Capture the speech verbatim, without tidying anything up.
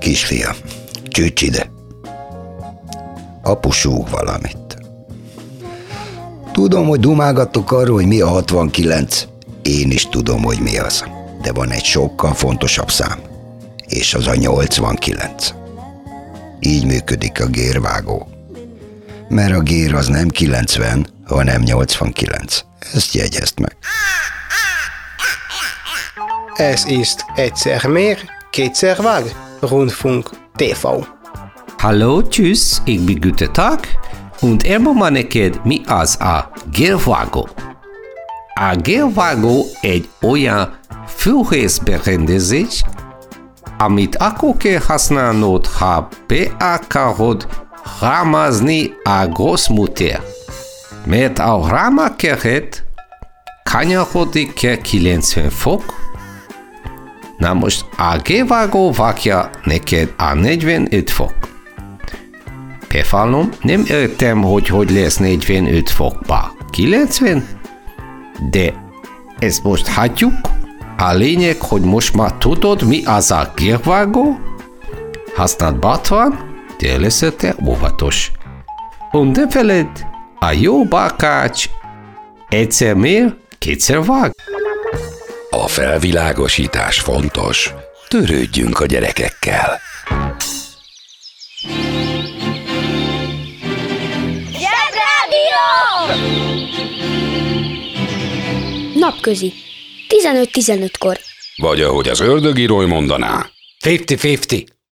Kisfiam, csücs ide. Apu súg valamit. Tudom, hogy dumálgattok arról, hogy mi a hatvankilenc. Én is tudom, hogy mi az. De van egy sokkal fontosabb szám. És az a nyolcvankilenc. Így működik a gérvágó. Mert a gér az nem kilencven, hanem nyolcvankilenc. Ezt jegyezd meg. Ez ist egyszer mehr, kétszer vág, Rundfunk té vé. Hallo, tschüss, ik bin Gute Tag, und elmondom neked, mi az a gérvágó. A gérvágó egy olyan fűrészberendezés, amit akkor kell használnod, ha be akarod rámázni a grossmutter. Mert a rámakeret kanyarodik kell kilencven fok. Na most a gérvágó vágja neked a negyvenöt fok. Befallom, nem értem, hogy hogy lesz negyvenöt fokba kilencven, de ezt most hagyjuk. A lényeg, hogy most már tudod, mi az a gérvágó. Használd bátran, de leszel óvatos. Und ne feled, a jó barkács egyszer mér, kétszer vág. A felvilágosítás fontos. Törődjünk a gyerekekkel. Zsebrádió! Napközi. tizenöt tizenötkor. Vagy ahogy az ördögírói mondaná. ötven ötven.